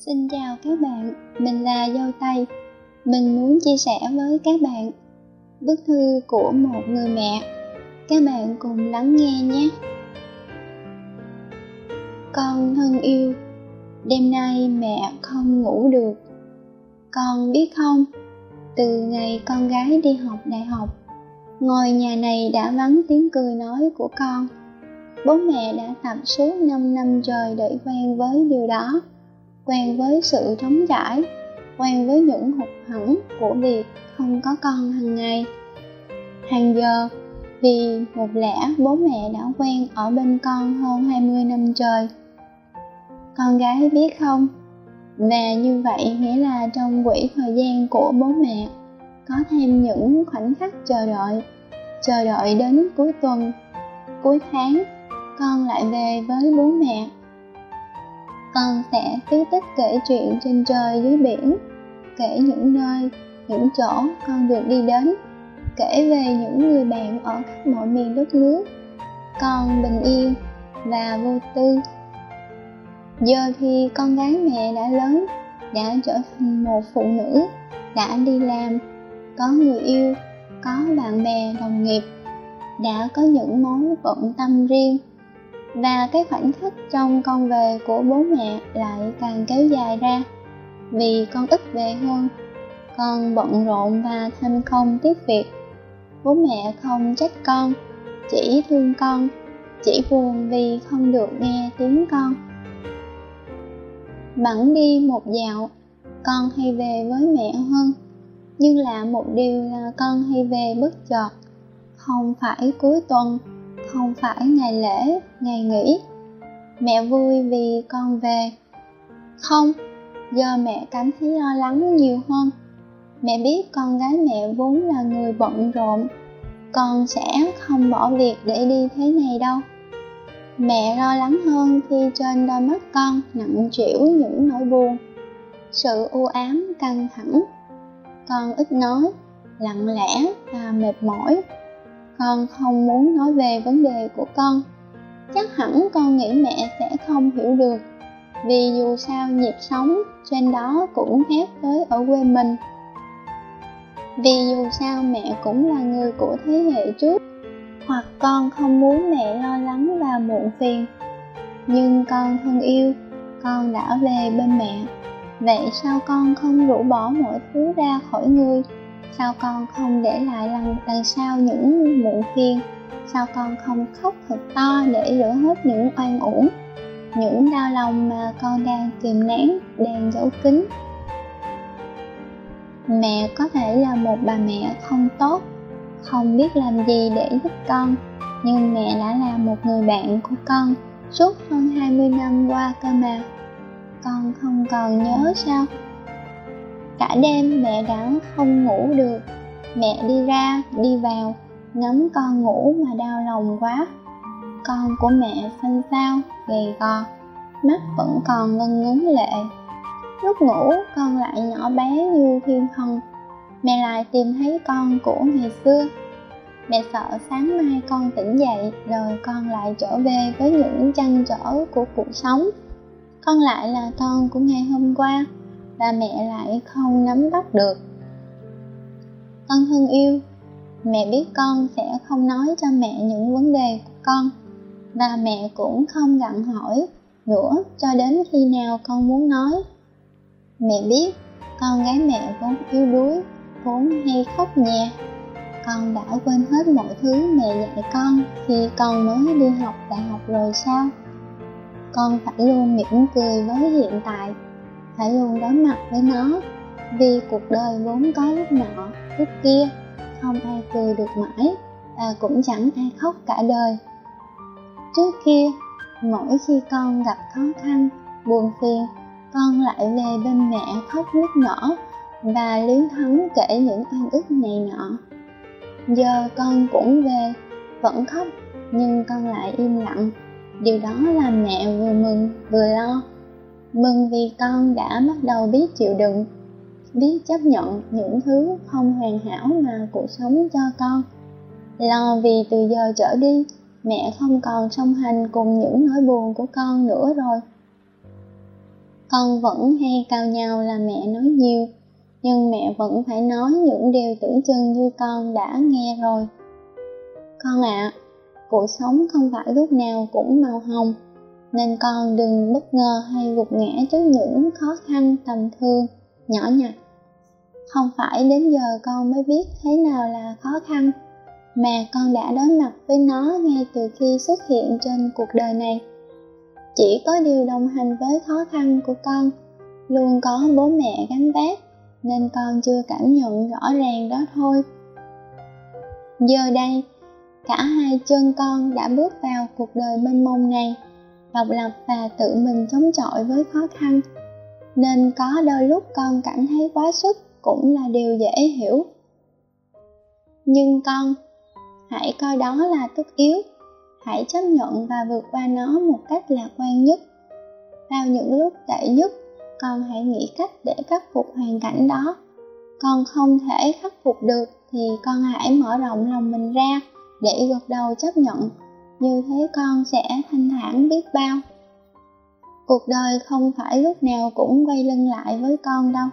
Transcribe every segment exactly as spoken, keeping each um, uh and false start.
Xin chào các bạn, mình là Dâu Tây. Mình muốn chia sẻ với các bạn bức thư của một người mẹ. Các bạn cùng lắng nghe nhé. Con thân yêu, đêm nay mẹ không ngủ được. Con biết không, từ ngày con gái đi học đại học, ngôi nhà này đã vắng tiếng cười nói của con. Bố mẹ đã tập suốt năm năm trời để quen với điều đó, quen với sự trống trải, quen với những hụt hẫng của việc không có con hàng ngày, hàng giờ. Vì một lẽ bố mẹ đã quen ở bên con hơn hai mươi năm trời. Con gái biết không, và như vậy nghĩa là trong quỹ thời gian của bố mẹ có thêm những khoảnh khắc chờ đợi, chờ đợi đến cuối tuần, cuối tháng, con lại về với bố mẹ. Con sẽ tiếp tích kể chuyện trên trời dưới biển, kể những nơi, những chỗ con được đi đến, kể về những người bạn ở khắp mọi miền đất nước. Con bình yên và vô tư. Giờ thì con gái mẹ đã lớn, đã trở thành một phụ nữ, đã đi làm, có người yêu, có bạn bè đồng nghiệp, đã có những mối bận tâm riêng. Và cái khoảnh khắc trong con về của bố mẹ lại càng kéo dài ra, vì con ít về hơn. Con bận rộn và tham công tiếc việc. Bố mẹ không trách con, chỉ thương con, chỉ buồn vì không được nghe tiếng con. Bẵng đi một dạo, con hay về với mẹ hơn. Nhưng lạ một điều là con hay về bất chợt, không phải cuối tuần, không phải ngày lễ, ngày nghỉ. Mẹ vui vì con về. Không, giờ mẹ cảm thấy lo lắng nhiều hơn. Mẹ biết con gái mẹ vốn là người bận rộn, con sẽ không bỏ việc để đi thế này đâu. Mẹ lo lắng hơn khi trên đôi mắt con nặng trĩu những nỗi buồn, sự u ám căng thẳng. Con ít nói, lặng lẽ và mệt mỏi. Con không muốn nói về vấn đề của con. Chắc hẳn con nghĩ mẹ sẽ không hiểu được, vì dù sao nhịp sống trên đó cũng khác với ở quê mình. Vì dù sao mẹ cũng là người của thế hệ trước. Hoặc con không muốn mẹ lo lắng và muộn phiền. Nhưng con thân yêu, con đã về bên mẹ. Vậy sao con không rũ bỏ mọi thứ ra khỏi người? Sao con không để lại lần, lần sau những muộn phiền? Sao con không khóc thật to để rửa hết những oan uổng, những đau lòng mà con đang kìm nén, đang giấu kín? Mẹ có thể là một bà mẹ không tốt, không biết làm gì để giúp con, nhưng mẹ đã là một người bạn của con suốt hơn hai mươi năm qua cơ mà. Con không còn nhớ sao? Cả đêm mẹ đã không ngủ được. Mẹ đi ra, đi vào, ngắm con ngủ mà đau lòng quá. Con của mẹ xanh xao, gầy gò, mắt vẫn còn ngân ngấn lệ. Lúc ngủ con lại nhỏ bé như thiên thần. Mẹ lại tìm thấy con của ngày xưa. Mẹ sợ sáng mai con tỉnh dậy rồi con lại trở về với những trăn trở của cuộc sống. Con lại là con của ngày hôm qua, và mẹ lại không nắm bắt được. Con thân yêu, mẹ biết con sẽ không nói cho mẹ những vấn đề của con, và mẹ cũng không gặng hỏi nữa cho đến khi nào con muốn nói. Mẹ biết con gái mẹ vốn yếu đuối, vốn hay khóc nhè. Con đã quên hết mọi thứ mẹ dạy con khi con mới đi học đại học rồi sao? Con phải luôn mỉm cười với hiện tại, phải luôn đối mặt với nó, vì cuộc đời vốn có lúc nọ, lúc kia, không ai cười được mãi, và cũng chẳng ai khóc cả đời. Trước kia, mỗi khi con gặp khó khăn, buồn phiền, con lại về bên mẹ khóc nức nở và liến thắng kể những oan ức này nọ. Giờ con cũng về, vẫn khóc, nhưng con lại im lặng. Điều đó làm mẹ vừa mừng vừa lo. Mừng vì con đã bắt đầu biết chịu đựng, biết chấp nhận những thứ không hoàn hảo mà cuộc sống cho con. Lo vì từ giờ trở đi, mẹ không còn song hành cùng những nỗi buồn của con nữa rồi. Con vẫn hay càu nhàu là mẹ nói nhiều, nhưng mẹ vẫn phải nói những điều tưởng chừng như con đã nghe rồi. Con ạ, à, cuộc sống không phải lúc nào cũng màu hồng, nên con đừng bất ngờ hay gục ngã trước những khó khăn tầm thường, nhỏ nhặt. Không phải đến giờ con mới biết thế nào là khó khăn, mà con đã đối mặt với nó ngay từ khi xuất hiện trên cuộc đời này. Chỉ có điều đồng hành với khó khăn của con luôn có bố mẹ gánh vác, nên con chưa cảm nhận rõ ràng đó thôi. Giờ đây, cả hai chân con đã bước vào cuộc đời mênh mông này, độc lập và tự mình chống chọi với khó khăn, nên có đôi lúc con cảm thấy quá sức cũng là điều dễ hiểu. Nhưng con, hãy coi đó là tất yếu, hãy chấp nhận và vượt qua nó một cách lạc quan nhất. Vào những lúc tệ nhất, con hãy nghĩ cách để khắc phục hoàn cảnh đó. Con không thể khắc phục được thì con hãy mở rộng lòng mình ra để gật đầu chấp nhận. Như thế con sẽ thanh thản biết bao. Cuộc đời không phải lúc nào cũng quay lưng lại với con đâu.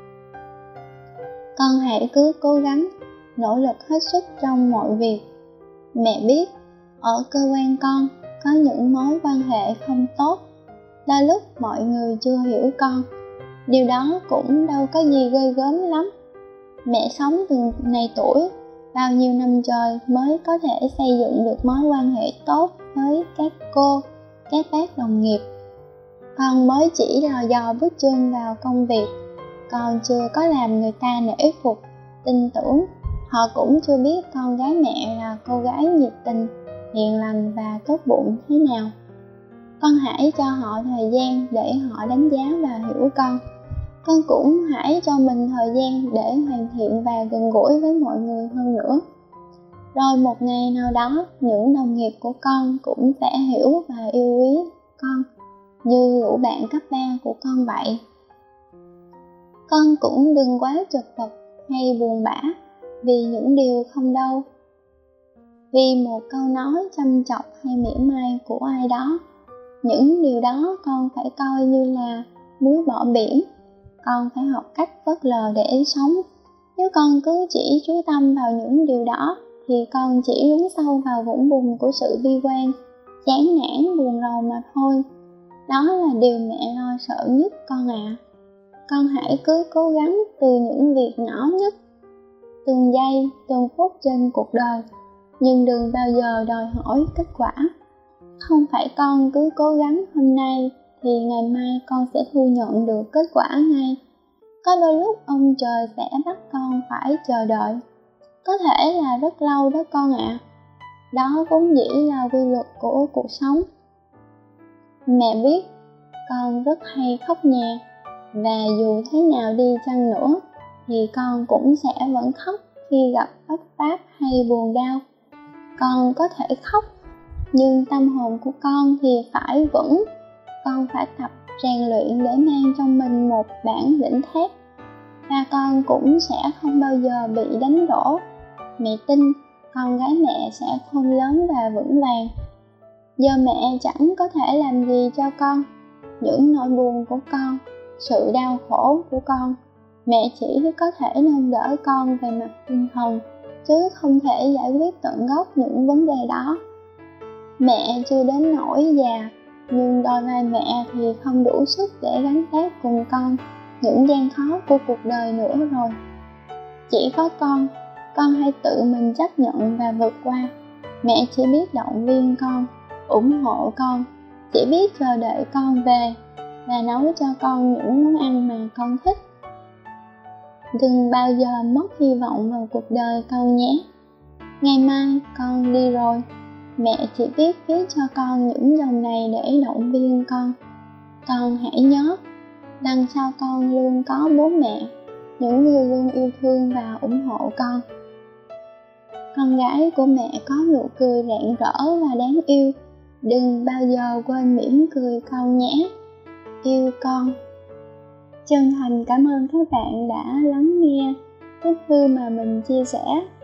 Con hãy cứ cố gắng, nỗ lực hết sức trong mọi việc. Mẹ biết, ở cơ quan con có những mối quan hệ không tốt. Đôi lúc mọi người chưa hiểu con. Điều đó cũng đâu có gì ghê gớm lắm. Mẹ sống từ ngày tuổi, bao nhiêu năm trời mới có thể xây dựng được mối quan hệ tốt với các cô, các bác đồng nghiệp. Con mới chỉ lò dò bước chân vào công việc, con chưa có làm người ta nể phục, tin tưởng. Họ cũng chưa biết con gái mẹ là cô gái nhiệt tình, hiền lành và tốt bụng thế nào. Con hãy cho họ thời gian để họ đánh giá và hiểu con. Con cũng hãy cho mình thời gian để hoàn thiện và gần gũi với mọi người hơn nữa. Rồi một ngày nào đó, những đồng nghiệp của con cũng sẽ hiểu và yêu quý con như lũ bạn cấp ba của con vậy. Con cũng đừng quá chật vật hay buồn bã vì những điều không đâu. Vì một câu nói chăm chọc hay mỉa mai của ai đó, những điều đó con phải coi như là muối bỏ biển. Con phải học cách phớt lờ để sống. Nếu con cứ chỉ chú tâm vào những điều đó, thì con chỉ lún sâu vào vũng bùn của sự bi quan, chán nản, buồn rầu mà thôi. Đó là điều mẹ lo sợ nhất con ạ. À. Con hãy cứ cố gắng từ những việc nhỏ nhất, từng giây, từng phút trên cuộc đời, nhưng đừng bao giờ đòi hỏi kết quả. Không phải con cứ cố gắng hôm nay thì ngày mai con sẽ thu nhận được kết quả ngay. Có đôi lúc ông trời sẽ bắt con phải chờ đợi. Có thể là rất lâu đó con ạ. À. Đó vốn dĩ là quy luật của cuộc sống. Mẹ biết con rất hay khóc nhè, và dù thế nào đi chăng nữa thì con cũng sẽ vẫn khóc khi gặp vấp váp hay buồn đau. Con có thể khóc, nhưng tâm hồn của con thì phải vững. Con phải tập rèn luyện để mang trong mình một bản lĩnh thép, và con cũng sẽ không bao giờ bị đánh đổ. Mẹ tin con gái mẹ sẽ khôn lớn và vững vàng. Giờ mẹ chẳng có thể làm gì cho con. Những nỗi buồn của con, sự đau khổ của con, mẹ chỉ có thể nâng đỡ con về mặt tinh thần, chứ không thể giải quyết tận gốc những vấn đề đó. Mẹ chưa đến nỗi già, nhưng đôi vai mẹ thì không đủ sức để gánh vác cùng con những gian khó của cuộc đời nữa rồi. Chỉ có con, con hãy tự mình chấp nhận và vượt qua. Mẹ chỉ biết động viên con, ủng hộ con, chỉ biết chờ đợi con về và nấu cho con những món ăn mà con thích. Đừng bao giờ mất hy vọng vào cuộc đời con nhé. Ngày mai con đi rồi, mẹ chỉ biết viết cho con những dòng này để động viên con. Con hãy nhớ, đằng sau con luôn có bố mẹ, những người luôn yêu thương và ủng hộ con. Con gái của mẹ có nụ cười rạng rỡ và đáng yêu. Đừng bao giờ quên mỉm cười con nhé. Yêu con. Chân thành cảm ơn các bạn đã lắng nghe bức thư mà mình chia sẻ.